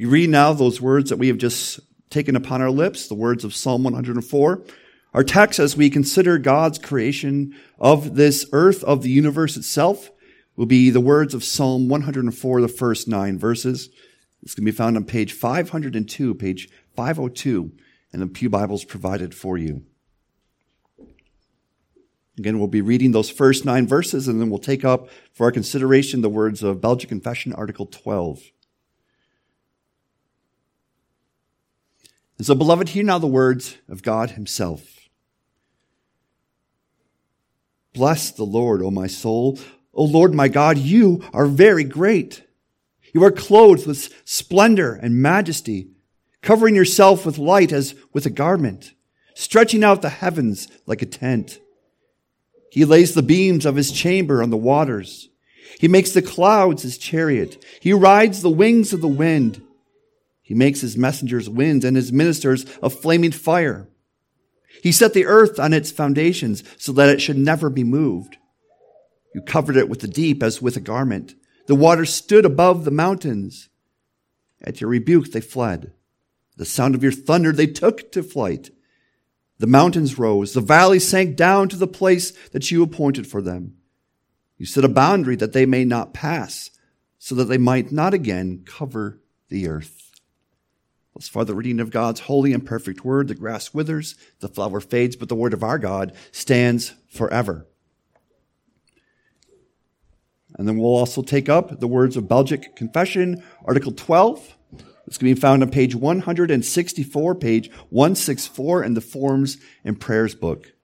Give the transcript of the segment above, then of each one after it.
We read now those words that we have just taken upon our lips, the words of Psalm 104. Our text, as we consider God's creation of this earth, of the universe itself, will be the words of Psalm 104, the first 9 verses. It's going to be found on page 502, page 502, and the Pew Bibles provided for you. Again, we'll be reading those first 9 verses, and then we'll take up for our consideration the words of Belgic Confession, Article 12. And so, beloved, hear now the words of God himself. Bless the Lord, O my soul. O Lord my God, you are very great. You are clothed with splendor and majesty, covering yourself with light as with a garment, stretching out the heavens like a tent. He lays the beams of his chamber on the waters. He makes the clouds his chariot. He rides the wings of the wind. He makes his messengers winds and his ministers a flaming fire. He set the earth on its foundations so that it should never be moved. You covered it with the deep as with a garment. The waters stood above the mountains. At your rebuke they fled. The sound of your thunder they took to flight. The mountains rose. The valleys sank down to the place that you appointed for them. You set a boundary that they may not pass, so that they might not again cover the earth. Thus far the reading of God's holy and perfect word. The grass withers, the flower fades, but the word of our God stands forever. And then we'll also take up the words of Belgic Confession, Article 12. It's going to be found on page 164, page 164 in the Forms and Prayers book.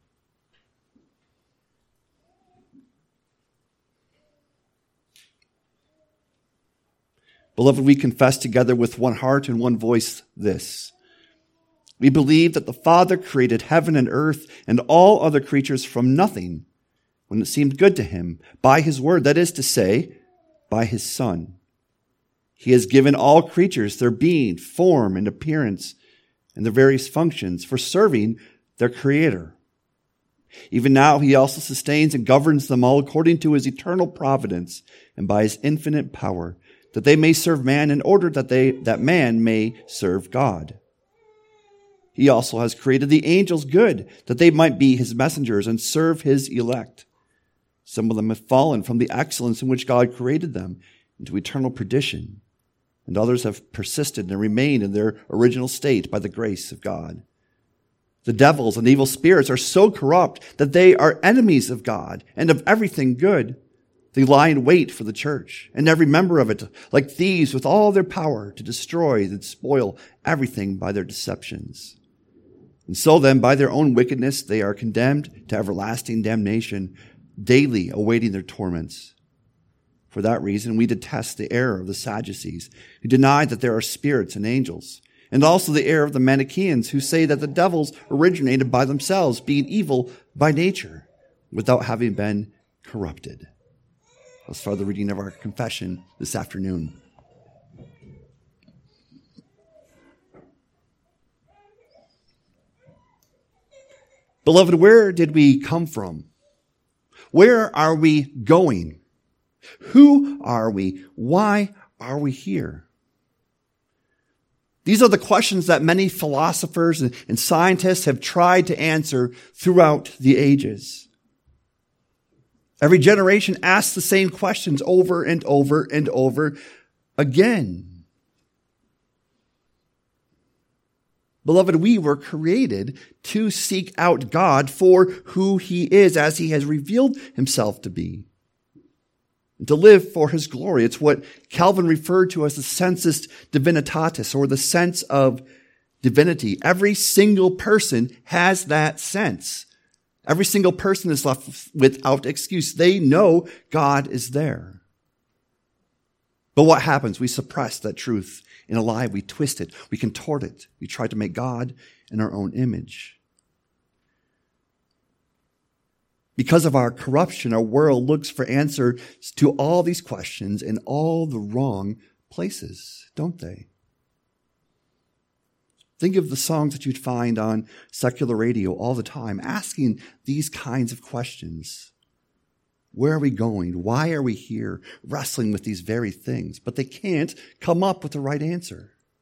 Beloved, we confess together with one heart and one voice this. We believe that the Father created heaven and earth and all other creatures from nothing when it seemed good to him by his word, that is to say, by his Son. He has given all creatures their being, form, and appearance, and their various functions for serving their Creator. Even now he also sustains and governs them all according to his eternal providence and by his infinite power, that they may serve man in order that man may serve God. He also has created the angels good, that they might be his messengers and serve his elect. Some of them have fallen from the excellence in which God created them into eternal perdition, and others have persisted and remained in their original state by the grace of God. The devils and evil spirits are so corrupt that they are enemies of God and of everything good. They lie in wait for the church and every member of it, like thieves with all their power to destroy and spoil everything by their deceptions. And so then, by their own wickedness, they are condemned to everlasting damnation, daily awaiting their torments. For that reason, we detest the error of the Sadducees, who deny that there are spirits and angels, and also the error of the Manichaeans, who say that the devils originated by themselves, being evil by nature, without having been corrupted. Let's start the reading of our confession this afternoon. Beloved, where did we come from? Where are we going? Who are we? Why are we here? These are the questions that many philosophers and scientists have tried to answer throughout the ages. Every generation asks the same questions over and over and over again. Beloved, we were created to seek out God for who he is as he has revealed himself to be, and to live for his glory. It's what Calvin referred to as the sensus divinitatis, or the sense of divinity. Every single person has that sense. Every single person is left without excuse. They know God is there. But what happens? We suppress that truth in a lie. We twist it. We contort it. We try to make God in our own image. Because of our corruption, our world looks for answers to all these questions in all the wrong places, don't they? Think of the songs that you'd find on secular radio all the time, asking these kinds of questions. Where are we going? Why are we here? Wrestling with these very things. But they can't come up with the right answer.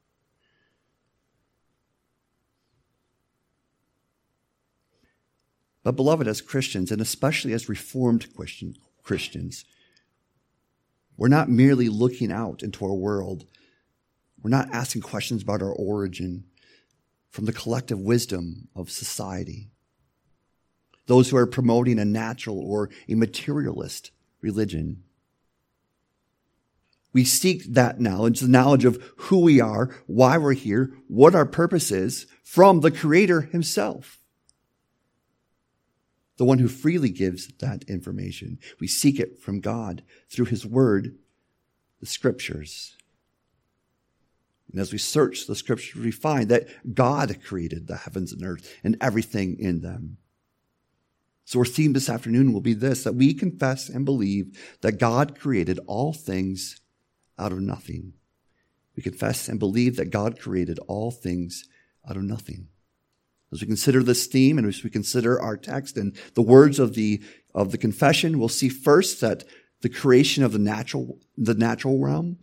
But beloved, as Christians, and especially as Reformed Christians, we're not merely looking out into our world. We're not asking questions about our origin from the collective wisdom of society. Those who are promoting a natural or a materialist religion. We seek that knowledge, the knowledge of who we are, why we're here, what our purpose is, from the Creator himself. The one who freely gives that information. We seek it from God through his word, the scriptures. And as we search the scriptures, we find that God created the heavens and earth and everything in them. So our theme this afternoon will be this, that we confess and believe that God created all things out of nothing. We confess and believe that God created all things out of nothing. As we consider this theme and as we consider our text and the words of the confession, we'll see first that the creation of the natural realm,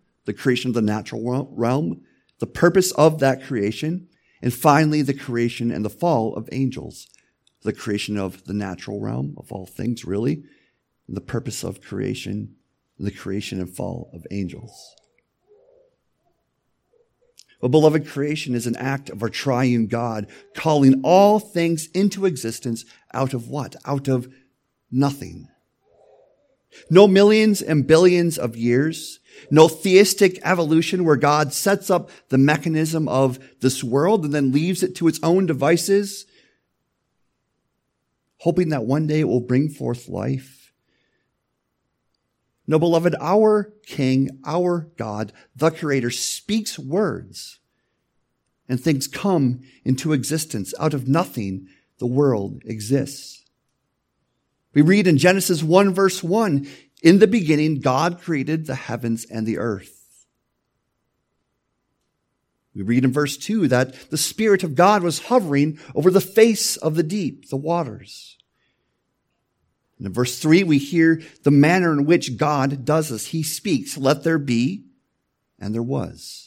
the purpose of that creation, and finally the creation and the fall of angels. The creation of the natural realm of all things, really, and the purpose of creation, and the creation and fall of angels. Well, beloved, creation is an act of our triune God calling all things into existence out of what? Out of nothing. No millions and billions of years, no theistic evolution where God sets up the mechanism of this world and then leaves it to its own devices, hoping that one day it will bring forth life. No, beloved, our King, our God, the Creator, speaks words, and things come into existence. Out of nothing, the world exists. We read in Genesis 1, verse 1, in the beginning, God created the heavens and the earth. We read in verse 2 that the Spirit of God was hovering over the face of the deep, the waters. And in verse 3, we hear the manner in which God does this. He speaks, let there be, and there was.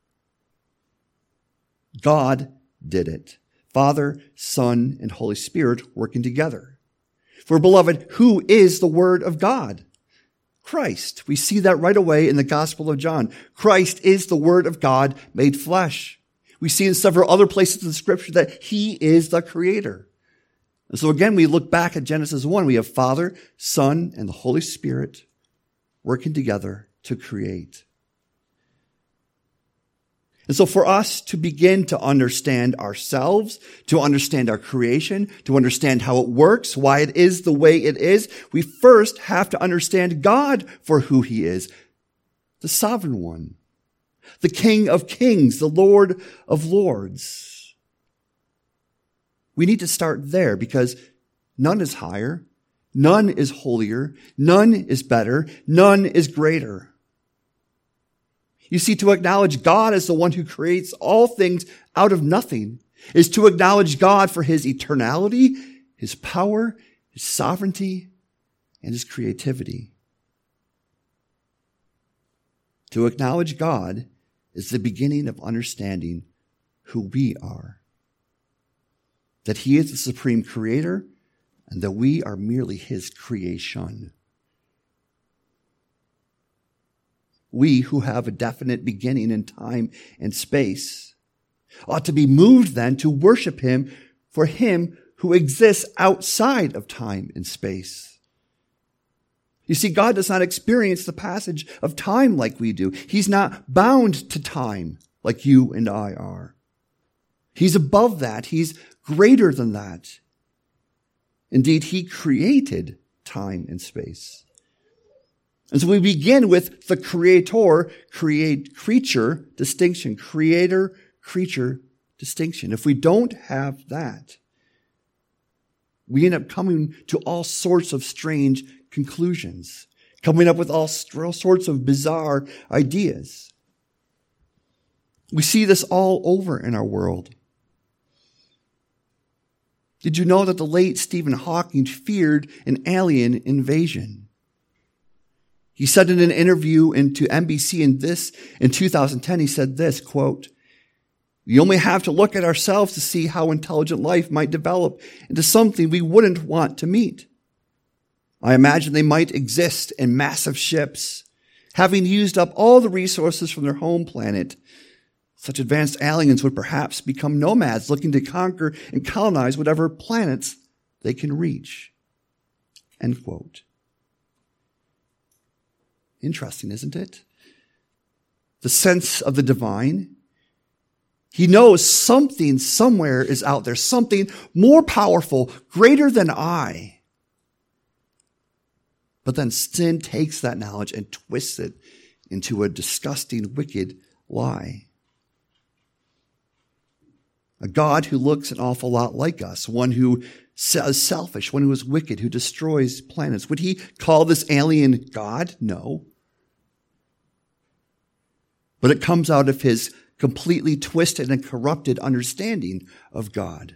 God did it. Father, Son, and Holy Spirit working together. For beloved, who is the Word of God? Christ. We see that right away in the Gospel of John. Christ is the Word of God made flesh. We see in several other places in the Scripture that he is the Creator. And so again, we look back at Genesis 1. We have Father, Son, and the Holy Spirit working together to create. And so for us to begin to understand ourselves, to understand our creation, to understand how it works, why it is the way it is, we first have to understand God for who he is, the sovereign one, the King of kings, the Lord of lords. We need to start there because none is higher, none is holier, none is better, none is greater. You see, to acknowledge God as the one who creates all things out of nothing is to acknowledge God for his eternality, his power, his sovereignty, and his creativity. To acknowledge God is the beginning of understanding who we are. That he is the supreme creator and that we are merely his creation. We who have a definite beginning in time and space ought to be moved then to worship him for him who exists outside of time and space. You see, God does not experience the passage of time like we do. He's not bound to time like you and I are. He's above that. He's greater than that. Indeed, he created time and space. And so we begin with the creator-creature distinction. Creator-creature distinction. If we don't have that, we end up coming to all sorts of strange conclusions, coming up with all sorts of bizarre ideas. We see this all over in our world. Did you know that the late Stephen Hawking feared an alien invasion? He said in an interview to NBC in 2010, he said this, quote, We only have to look at ourselves to see how intelligent life might develop into something we wouldn't want to meet. I imagine they might exist in massive ships, having used up all the resources from their home planet. Such advanced aliens would perhaps become nomads looking to conquer and colonize whatever planets they can reach. End quote. Interesting, isn't it? The sense of the divine. He knows something somewhere is out there, something more powerful, greater than I. But then sin takes that knowledge and twists it into a disgusting, wicked lie. A God who looks an awful lot like us, one who is selfish, one who is wicked, who destroys planets. Would he call this alien God? No. But it comes out of his completely twisted and corrupted understanding of God.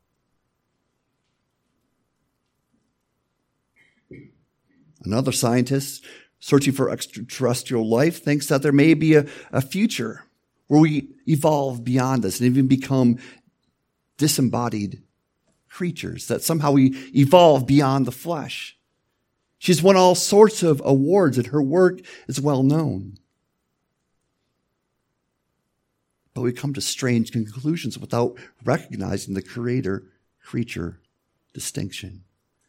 Another scientist searching for extraterrestrial life thinks that there may be a future where we evolve beyond this and even become disembodied creatures, that somehow we evolve beyond the flesh. She's won all sorts of awards and her work is well known. But we come to strange conclusions without recognizing the creator-creature distinction.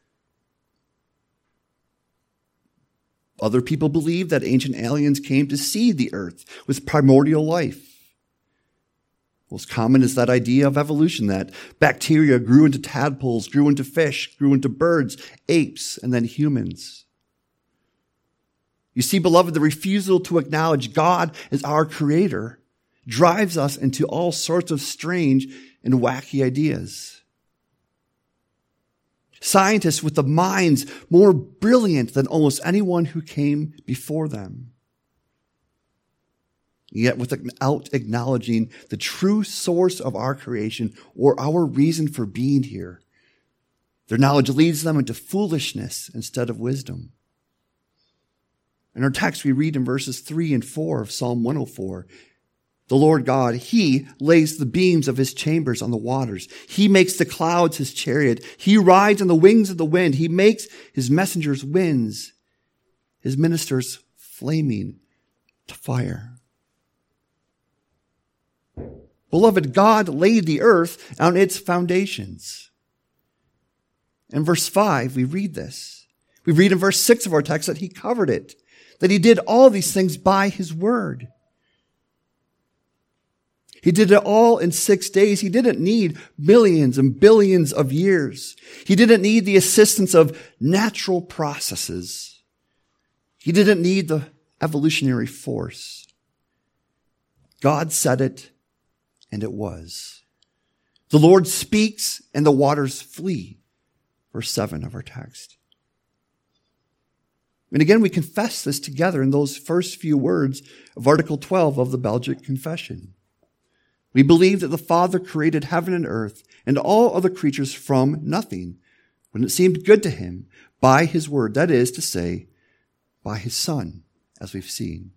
Other people believe that ancient aliens came to seed the earth with primordial life. Most common is that idea of evolution, that bacteria grew into tadpoles, grew into fish, grew into birds, apes, and then humans. You see, beloved, the refusal to acknowledge God as our creator drives us into all sorts of strange and wacky ideas. Scientists with the minds more brilliant than almost anyone who came before them. Yet without acknowledging the true source of our creation or our reason for being here, their knowledge leads them into foolishness instead of wisdom. In our text, we read in verses 3 and 4 of Psalm 104, the Lord God, he lays the beams of his chambers on the waters. He makes the clouds his chariot. He rides on the wings of the wind. He makes his messengers winds, his ministers flaming to fire. Beloved, God laid the earth on its foundations. In verse 5, we read this. We read in verse 6 of our text that he covered it, that he did all these things by his word. He did it all in 6 days. He didn't need millions and billions of years. He didn't need the assistance of natural processes. He didn't need the evolutionary force. God said it, and it was. The Lord speaks, and the waters flee. Verse 7 of our text. And again, we confess this together in those first few words of Article 12 of the Belgic Confession. We believe that the Father created heaven and earth and all other creatures from nothing, when it seemed good to him, by his word, that is to say, by his Son, as we've seen.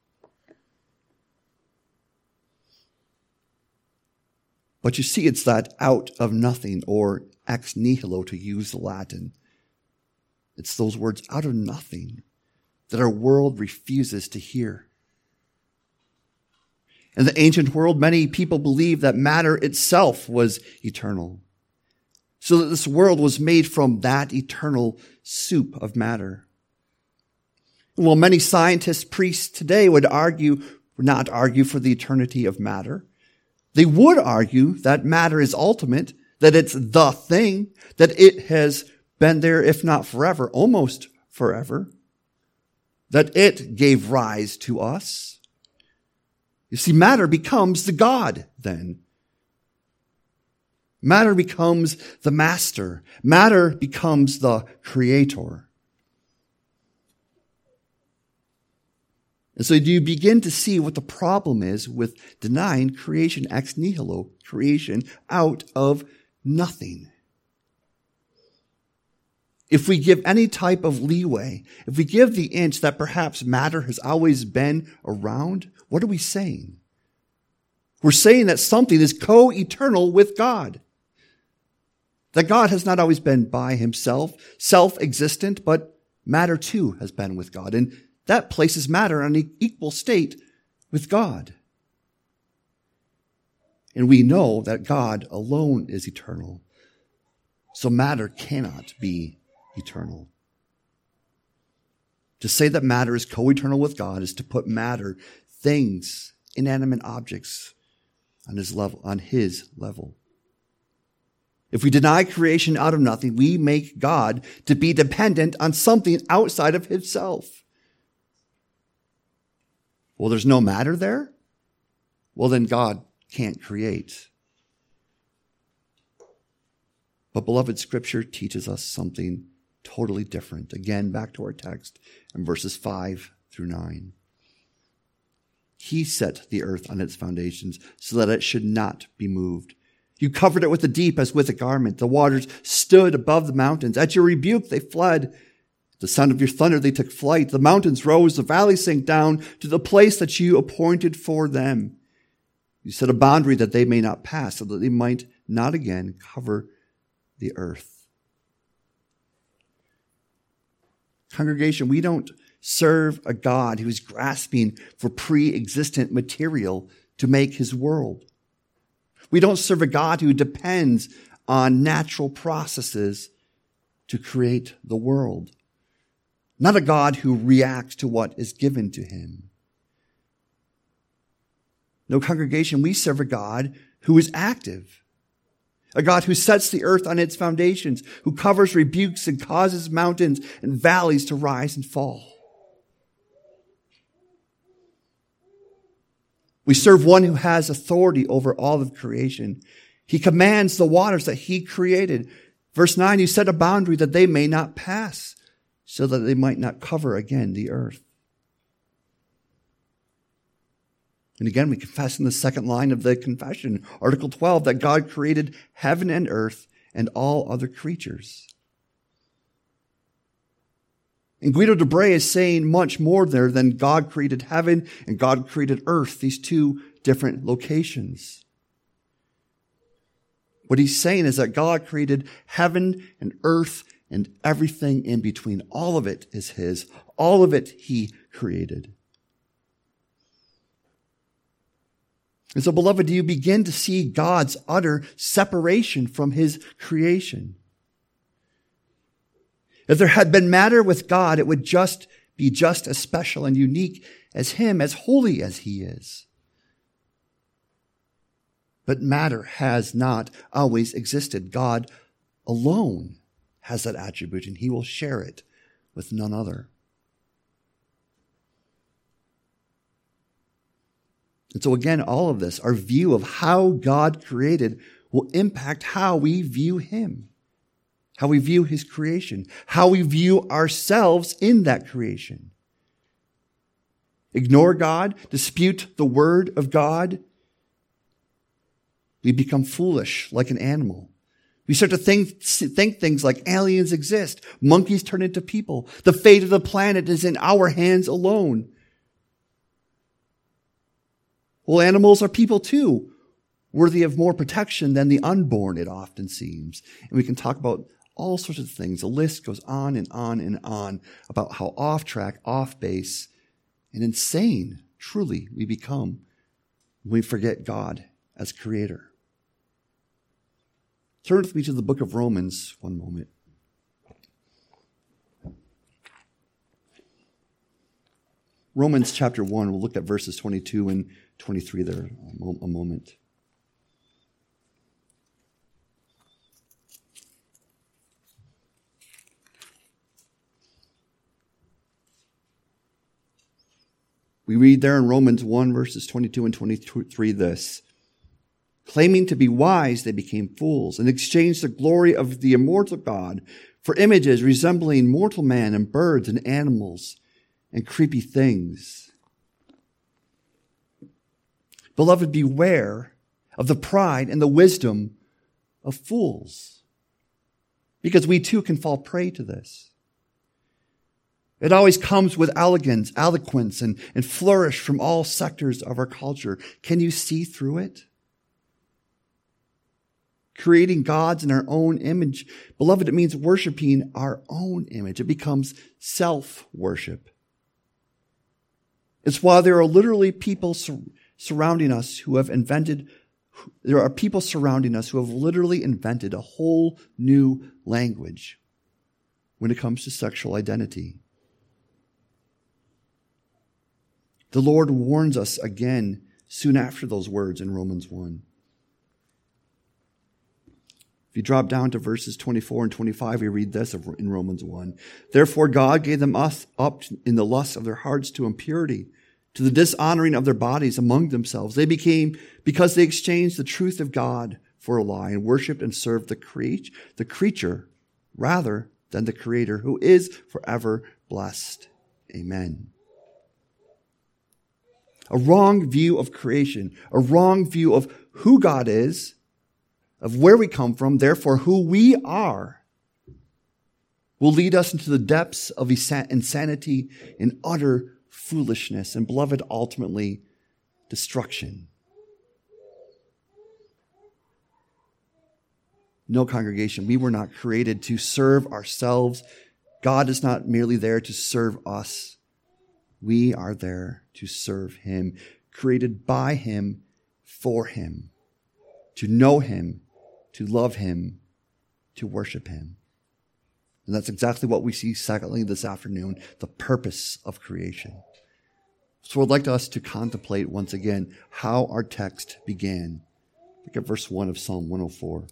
But you see, it's that out of nothing, or ex nihilo to use the Latin. It's those words out of nothing that our world refuses to hear. In the ancient world, many people believed that matter itself was eternal, so that this world was made from that eternal soup of matter. Well, many scientists, priests today would not argue for the eternity of matter. They would argue that matter is ultimate, that it's the thing, that it has been there, if not forever, almost forever, that it gave rise to us. You see, matter becomes the God then. Matter becomes the master. Matter becomes the creator. And so do you begin to see what the problem is with denying creation ex nihilo, creation out of nothing? If we give any type of leeway, if we give the inch that perhaps matter has always been around, what are we saying? We're saying that something is co-eternal with God. That God has not always been by himself, self-existent, but matter too has been with God. And that places matter on an equal state with God. And we know that God alone is eternal. So matter cannot be eternal. To say that matter is co-eternal with God is to put matter, things, inanimate objects, on his level. If we deny creation out of nothing, we make God to be dependent on something outside of himself. Well, there's no matter there? Well, then God can't create. But beloved, Scripture teaches us something totally different. Again, back to our text in verses 5 through 9. He set the earth on its foundations so that it should not be moved. You covered it with the deep as with a garment. The waters stood above the mountains. At your rebuke, they fled. At the sound of your thunder, they took flight. The mountains rose, the valleys sank down to the place that you appointed for them. You set a boundary that they may not pass, so that they might not again cover the earth. Congregation, we don't serve a God who is grasping for pre-existent material to make his world. We don't serve a God who depends on natural processes to create the world. Not a God who reacts to what is given to him. No, congregation, we serve a God who is active. A God who sets the earth on its foundations, who covers, rebukes, and causes mountains and valleys to rise and fall. We serve one who has authority over all of creation. He commands the waters that he created. Verse 9, you set a boundary that they may not pass, so that they might not cover again the earth. And again, we confess in the second line of the confession, Article 12, that God created heaven and earth and all other creatures. And Guido de Brès is saying much more there than God created heaven and God created earth, these two different locations. What he's saying is that God created heaven and earth and everything in between. All of it is his. All of it he created. And so, beloved, do you begin to see God's utter separation from his creation? If there had been matter with God, it would just be just as special and unique as him, as holy as he is. But matter has not always existed. God alone has that attribute, and he will share it with none other. And so again, all of this, our view of how God created, will impact how we view him, how we view his creation, how we view ourselves in that creation. Ignore God, dispute the word of God, we become foolish like an animal. We start to think things like aliens exist, monkeys turn into people, the fate of the planet is in our hands alone. Well, animals are people too, worthy of more protection than the unborn, it often seems. And we can talk about all sorts of things. The list goes on and on and on about how off track, off base, and insane, truly, we become when we forget God as creator. Turn with me to the book of Romans one moment. Romans chapter 1, we'll look at verses 22 and 23 there a moment. We read there in Romans 1, verses 22 and 23 this. Claiming to be wise, they became fools and exchanged the glory of the immortal God for images resembling mortal man and birds and animals and creepy things. Beloved, beware of the pride and the wisdom of fools, because we too can fall prey to this. It always comes with eloquence, and flourish from all sectors of our culture. Can you see through it? Creating gods in our own image. Beloved, it means worshiping our own image. It becomes self-worship. It's why there are literally people surrounding us who have literally invented a whole new language when it comes to sexual identity. The Lord warns us again soon after those words in Romans 1. If you drop down to verses 24 and 25, we read this in Romans 1. Therefore God gave them up in the lust of their hearts to impurity, to the dishonoring of their bodies among themselves. Because they exchanged the truth of God for a lie and worshipped and served the creature rather than the Creator, who is forever blessed. Amen. A wrong view of creation, a wrong view of who God is, of where we come from, therefore who we are, will lead us into the depths of insanity and utter foolishness, and beloved, ultimately, destruction. No, congregation, we were not created to serve ourselves. God is not merely there to serve us. We are there to serve Him, created by Him, for Him, to know Him, to love Him, to worship Him. And that's exactly what we see, secondly, this afternoon, the purpose of creation. So I'd like us to contemplate once again how our text began. Look at verse 1 of Psalm 104.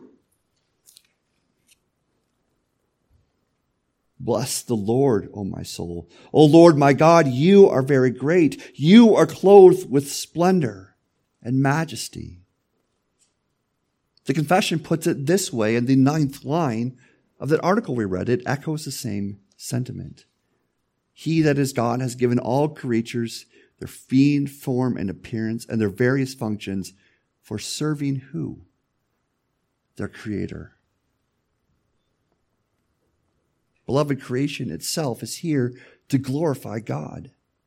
Bless the Lord, O my soul. O Lord, my God, you are very great. You are clothed with splendor and majesty. The confession puts it this way in the 9th line of that article we read. It echoes the same sentiment. He that is God has given all creatures their being, form, and appearance, and their various functions for serving who? Their Creator. Beloved, creation itself is here to glorify God.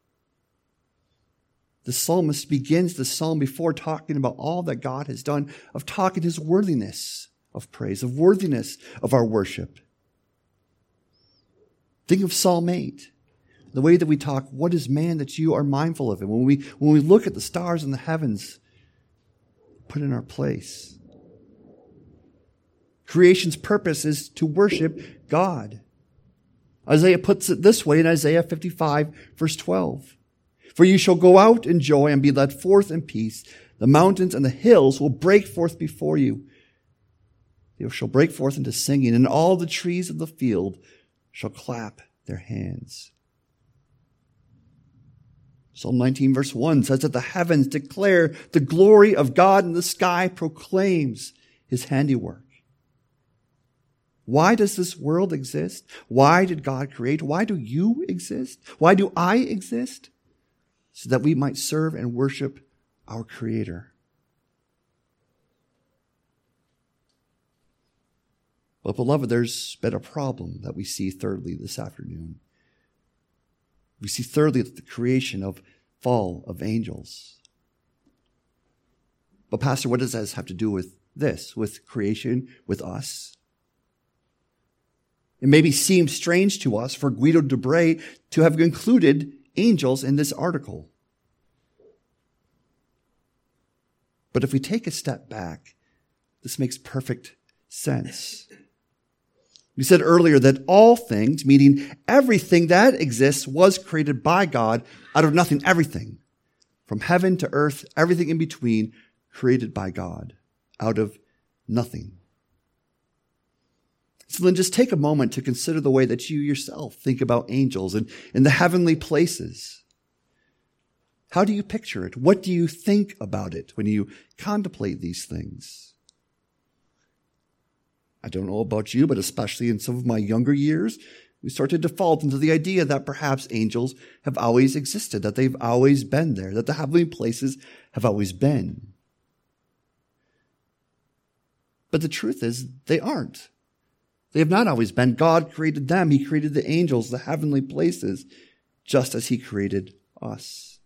The psalmist begins the psalm before talking about all that God has done, of talking His worthiness of praise, of worthiness of our worship. Think of Psalm 8, the way that we talk, what is man that you are mindful of him? When we look at the stars in the heavens, put in our place. Creation's purpose is to worship God. Isaiah puts it this way in Isaiah 55, verse 12. For you shall go out in joy and be led forth in peace. The mountains and the hills will break forth before you. They shall break forth into singing, and all the trees of the field shall clap their hands. Psalm 19, verse 1 says that the heavens declare the glory of God, and the sky proclaims His handiwork. Why does this world exist? Why did God create? Why do you exist? Why do I exist? So that we might serve and worship our Creator. But beloved, there's been a problem that we see thirdly this afternoon. We see thirdly the creation of fall of angels. But Pastor, what does this have to do with this, with creation, with us? It maybe seems strange to us for Guido de Brès to have included angels in this article. But if we take a step back, this makes perfect sense. We said earlier that all things, meaning everything that exists, was created by God out of nothing, everything. From heaven to earth, everything in between, created by God out of nothing. So then just take a moment to consider the way that you yourself think about angels and in the heavenly places. How do you picture it? What do you think about it when you contemplate these things? I don't know about you, but especially in some of my younger years, we start to default into the idea that perhaps angels have always existed, that they've always been there, that the heavenly places have always been. But the truth is, they aren't. They have not always been. God created them. He created the angels, the heavenly places, just as he created us.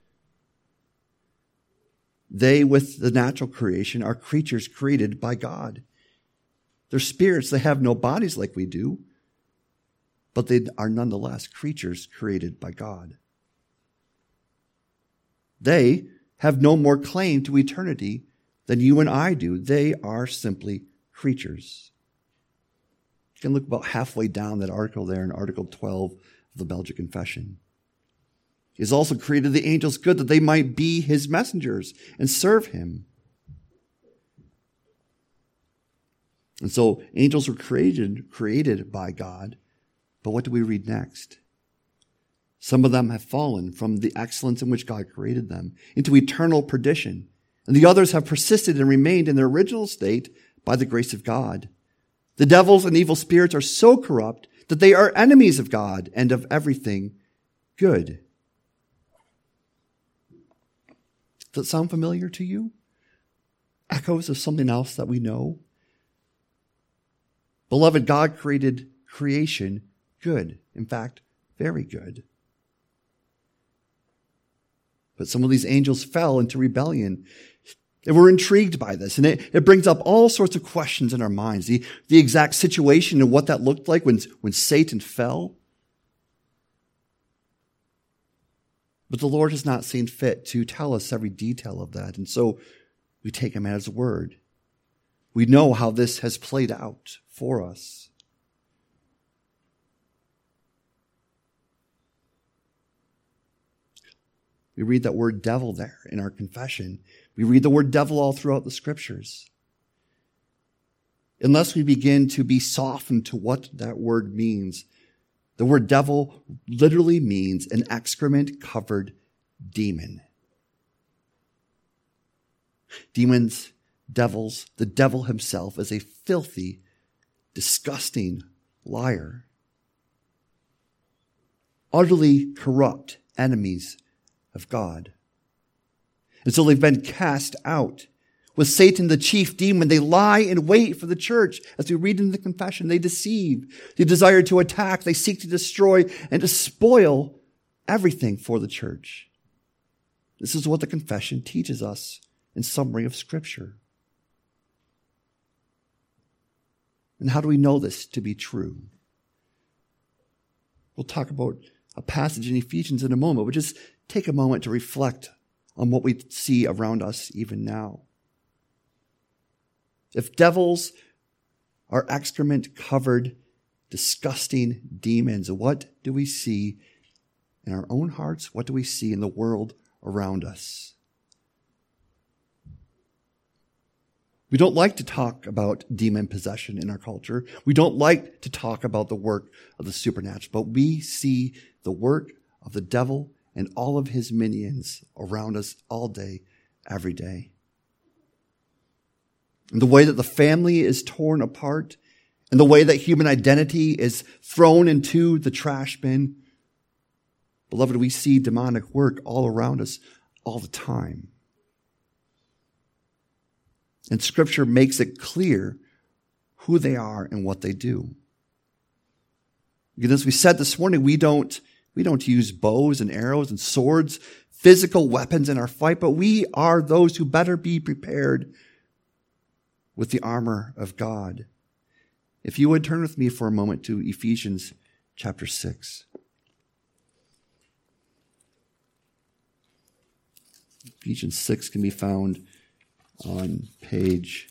They, with the natural creation, are creatures created by God. They're spirits. They have no bodies like we do, but they are nonetheless creatures created by God. They have no more claim to eternity than you and I do. They are simply creatures. You can look about halfway down that article there in Article 12 of the Belgic Confession. He has also created the angels good that they might be his messengers and serve him. And so angels were created by God. But what do we read next? Some of them have fallen from the excellence in which God created them into eternal perdition. And the others have persisted and remained in their original state by the grace of God. The devils and evil spirits are so corrupt that they are enemies of God and of everything good. Does it sound familiar to you? Echoes of something else that we know? Beloved, God created creation good. In fact, very good. But some of these angels fell into rebellion. And we're intrigued by this. And it brings up all sorts of questions in our minds. The exact situation and what that looked like when Satan fell. But the Lord has not seen fit to tell us every detail of that. And so we take him at his word. We know how this has played out for us. We read that word devil there in our confession. We read the word devil all throughout the scriptures. Unless we begin to be softened to what that word means, the word devil literally means an excrement-covered demon. Demons, devils, the devil himself is a filthy, disgusting liar. Utterly corrupt enemies of God. And so they've been cast out. With Satan, the chief demon, they lie in wait for the church. As we read in the confession, they deceive. They desire to attack. They seek to destroy and to spoil everything for the church. This is what the confession teaches us in summary of Scripture. And how do we know this to be true? We'll talk about a passage in Ephesians in a moment, but just take a moment to reflect on what we see around us even now. If devils are excrement-covered, disgusting demons, what do we see in our own hearts? What do we see in the world around us? We don't like to talk about demon possession in our culture. We don't like to talk about the work of the supernatural, but we see the work of the devil and all of his minions around us all day, every day. And the way that the family is torn apart, and the way that human identity is thrown into the trash bin. Beloved, we see demonic work all around us all the time. And Scripture makes it clear who they are and what they do. Because as we said this morning, we don't use bows and arrows and swords, physical weapons in our fight, but we are those who better be prepared with the armor of God. If you would turn with me for a moment to Ephesians chapter 6. Ephesians 6 can be found on page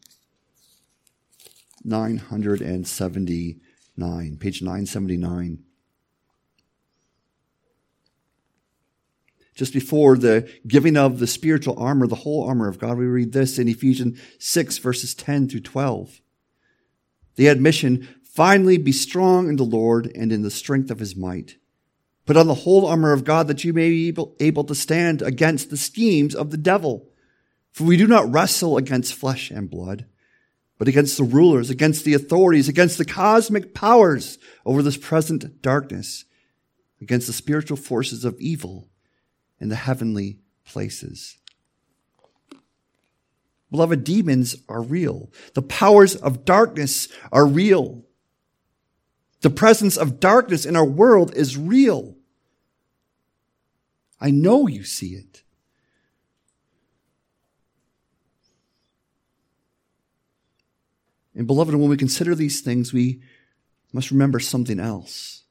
979. Page 979. Just before the giving of the spiritual armor, the whole armor of God, we read this in Ephesians 6, verses 10 through 12. The admission, finally be strong in the Lord and in the strength of his might. Put on the whole armor of God that you may be able to stand against the schemes of the devil. For we do not wrestle against flesh and blood, but against the rulers, against the authorities, against the cosmic powers over this present darkness, against the spiritual forces of evil in the heavenly places. Beloved, demons are real. The powers of darkness are real. The presence of darkness in our world is real. I know you see it. And beloved, when we consider these things, we must remember something else.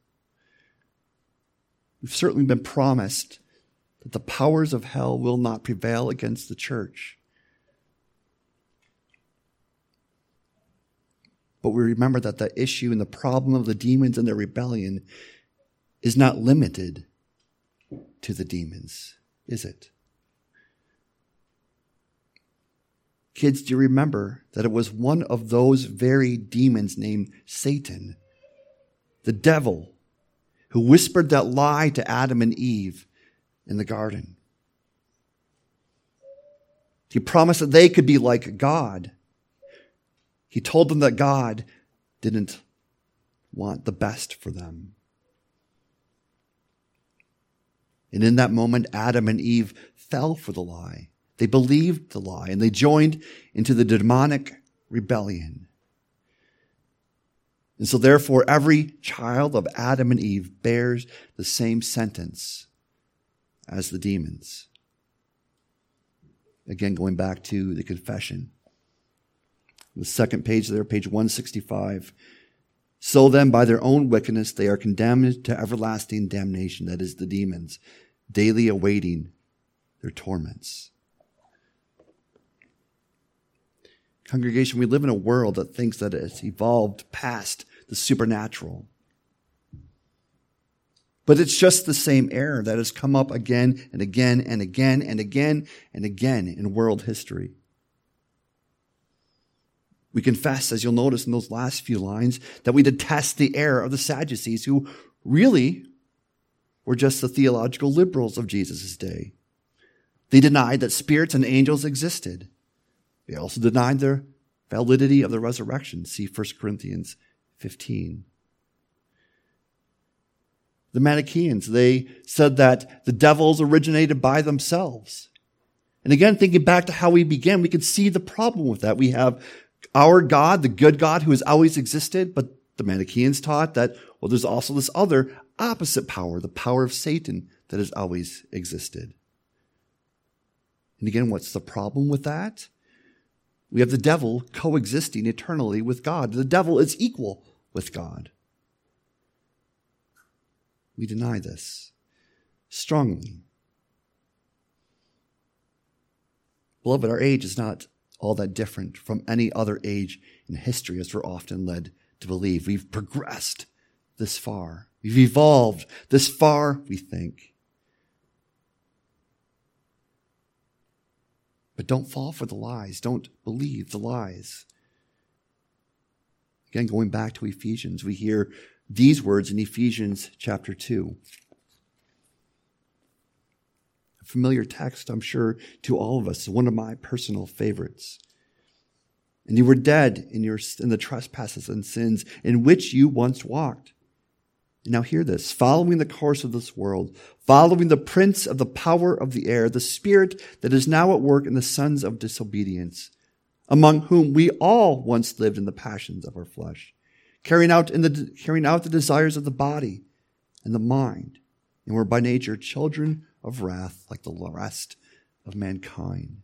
We've certainly been promised that the powers of hell will not prevail against the church. But we remember that the issue and the problem of the demons and their rebellion is not limited to the demons, is it? Kids, do you remember that it was one of those very demons named Satan, the devil, who whispered that lie to Adam and Eve in the garden? He promised that they could be like God. He told them that God didn't want the best for them. And in that moment, Adam and Eve fell for the lie. They believed the lie, and they joined into the demonic rebellion. And so therefore, every child of Adam and Eve bears the same sentence as the demons. Again, going back to the confession. The second page there, page 165. So then, by their own wickedness, they are condemned to everlasting damnation, that is, the demons, daily awaiting their torments. Congregation, we live in a world that thinks that it's evolved past the supernatural. But it's just the same error that has come up again and again and again and again and again in world history. We confess, as you'll notice in those last few lines, that we detest the error of the Sadducees, who really were just the theological liberals of Jesus' day. They denied that spirits and angels existed. They also denied the validity of the resurrection. See 1 Corinthians 15. The Manichaeans, they said that the devils originated by themselves. And again, thinking back to how we began, we can see the problem with that. We have our God, the good God who has always existed, but the Manichaeans taught that, well, there's also this other opposite power, the power of Satan that has always existed. And again, what's the problem with that? We have the devil coexisting eternally with God. The devil is equal with God. We deny this strongly. Beloved, our age is not all that different from any other age in history, as we're often led to believe. We've progressed this far. We've evolved this far, we think. But don't fall for the lies. Don't believe the lies. Again, going back to Ephesians, we hear these words in Ephesians chapter 2. A familiar text, I'm sure, to all of us, one of my personal favorites. And you were dead in the trespasses and sins in which you once walked. And now hear this, following the course of this world, following the prince of the power of the air, the spirit that is now at work in the sons of disobedience, among whom we all once lived in the passions of our flesh, carrying out the desires of the body and the mind, and were by nature children of wrath like the rest of mankind.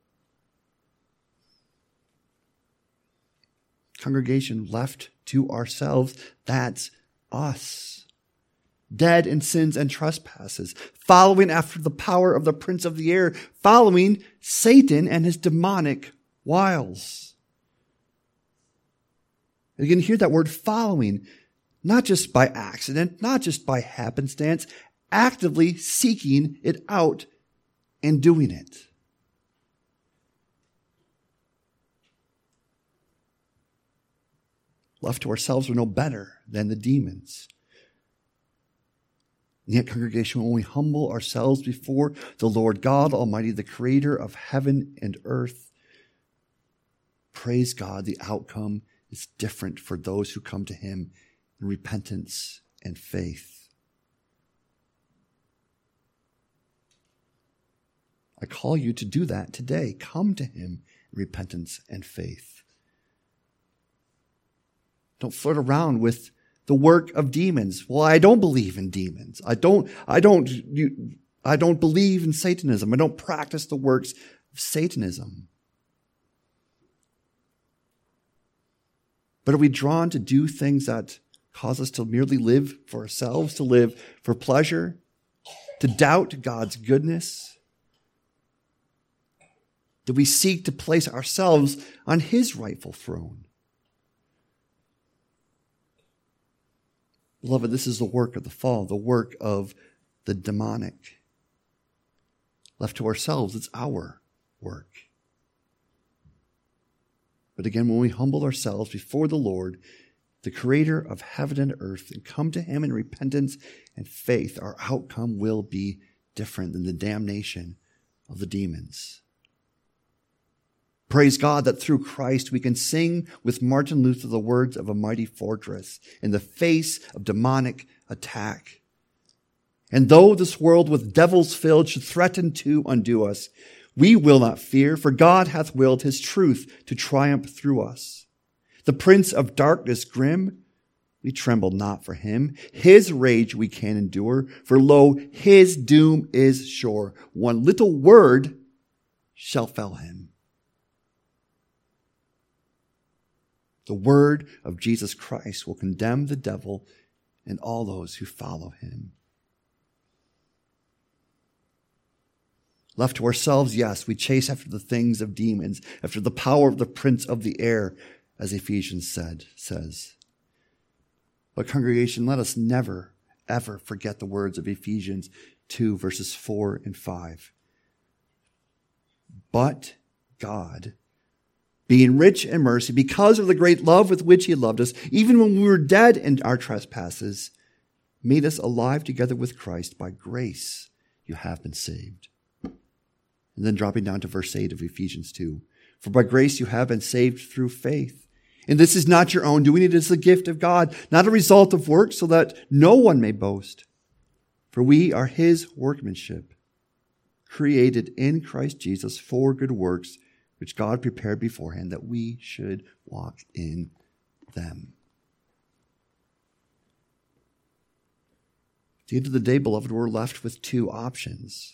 Congregation, left to ourselves, that's us. Dead in sins and trespasses, following after the power of the prince of the air, following Satan and his demonic wiles. And you can hear that word following, not just by accident, not just by happenstance, actively seeking it out and doing it. Left to ourselves, we're no better than the demons. And yet, congregation, when we humble ourselves before the Lord God Almighty, the creator of heaven and earth, praise God, the outcome is different for those who come to him in repentance and faith. I call you to do that today. Come to him in repentance and faith. Don't flirt around with the work of demons. Well, I don't believe in demons. I don't believe in Satanism. I don't practice the works of Satanism. But are we drawn to do things that cause us to merely live for ourselves, to live for pleasure, to doubt God's goodness? Do we seek to place ourselves on his rightful throne? Beloved, this is the work of the fall, the work of the demonic. Left to ourselves, it's our work. But again, when we humble ourselves before the Lord, the creator of heaven and earth, and come to him in repentance and faith, our outcome will be different than the damnation of the demons. Praise God that through Christ we can sing with Martin Luther the words of a mighty fortress in the face of demonic attack. And though this world with devils filled should threaten to undo us, we will not fear, for God hath willed his truth to triumph through us. The prince of darkness grim, we tremble not for him. His rage we can endure, for lo, his doom is sure. One little word shall fell him. The word of Jesus Christ will condemn the devil and all those who follow him. Left to ourselves, yes, we chase after the things of demons, after the power of the prince of the air, as Ephesians says. But congregation, let us never, ever forget the words of Ephesians 2, verses 4 and 5. But God, being rich in mercy, because of the great love with which he loved us, even when we were dead in our trespasses, made us alive together with Christ. By grace you have been saved. And then dropping down to verse 8 of Ephesians 2. For by grace you have been saved through faith. And this is not your own doing, it is the gift of God, not a result of works, so that no one may boast. For we are his workmanship, created in Christ Jesus for good works, which God prepared beforehand that we should walk in them. At the end of the day, beloved, we're left with two options.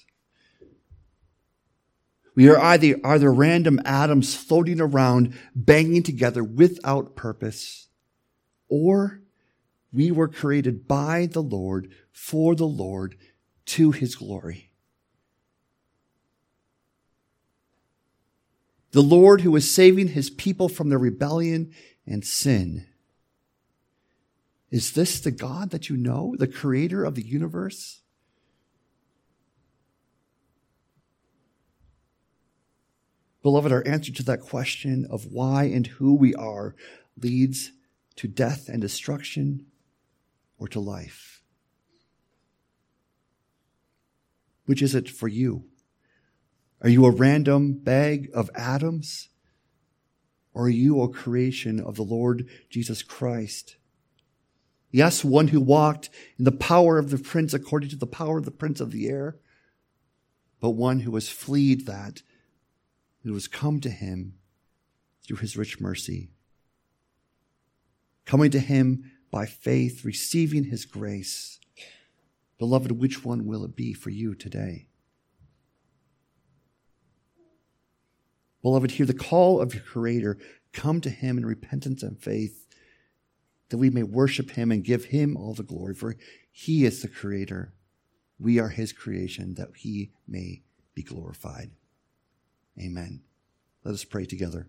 We are either random atoms floating around, banging together without purpose, or we were created by the Lord, for the Lord, to his glory. The Lord who is saving his people from their rebellion and sin. Is this the God that you know, the creator of the universe? Beloved, our answer to that question of why and who we are leads to death and destruction or to life. Which is it for you? Are you a random bag of atoms? Or are you a creation of the Lord Jesus Christ? Yes, one who walked in the power of the prince according to the power of the prince of the air, but one who has fled that, who has come to him through his rich mercy. Coming to him by faith, receiving his grace. Beloved, which one will it be for you today? Beloved, hear the call of your Creator. Come to him in repentance and faith, that we may worship him and give him all the glory. For he is the Creator. We are his creation, that he may be glorified. Amen. Let us pray together.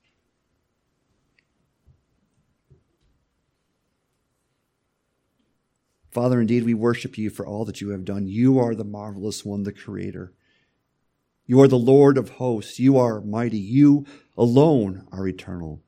Father, indeed, we worship you for all that you have done. You are the marvelous one, the Creator. You are the Lord of hosts. You are mighty. You alone are eternal.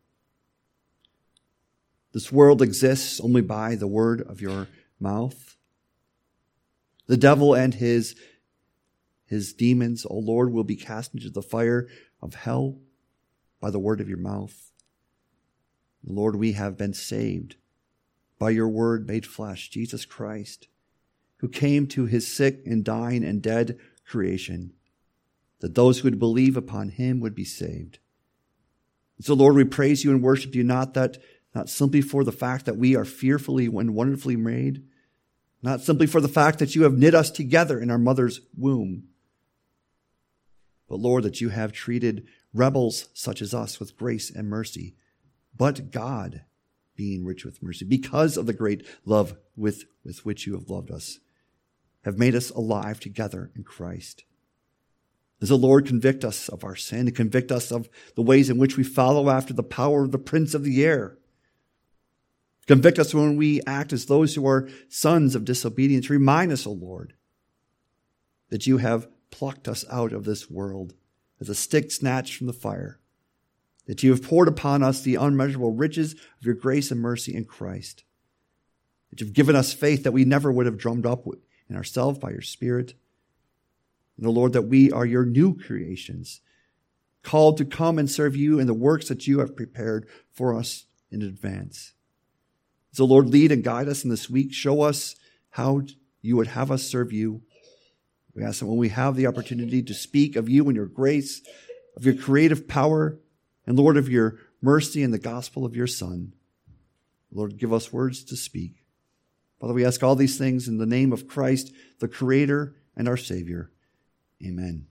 This world exists only by the word of your mouth. The devil and his demons, O Lord, will be cast into the fire of hell by the word of your mouth. Lord, we have been saved by your word made flesh, Jesus Christ, who came to his sick and dying and dead creation, that those who would believe upon him would be saved. So, Lord, we praise you and worship you, not simply for the fact that we are fearfully and wonderfully made, not simply for the fact that you have knit us together in our mother's womb, but, Lord, that you have treated rebels such as us with grace and mercy, but God, being rich with mercy, because of the great love with which you have loved us, have made us alive together in Christ. Does the Lord convict us of our sin and convict us of the ways in which we follow after the power of the prince of the air? Convict us when we act as those who are sons of disobedience. Remind us, O Lord, that you have plucked us out of this world as a stick snatched from the fire, that you have poured upon us the unmeasurable riches of your grace and mercy in Christ, that you've given us faith that we never would have drummed up in ourselves by your Spirit, and, O Lord, that we are your new creations, called to come and serve you in the works that you have prepared for us in advance. So, Lord, lead and guide us in this week. Show us how you would have us serve you. We ask that when we have the opportunity to speak of you and your grace, of your creative power, and, Lord, of your mercy and the gospel of your Son, Lord, give us words to speak. Father, we ask all these things in the name of Christ, the Creator and our Savior. Amen.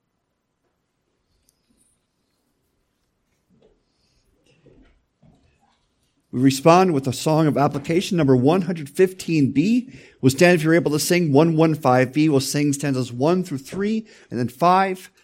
We respond with a song of application, number 115B. We'll stand if you're able to sing 115B. We'll sing stanzas 1 through 3, and then 5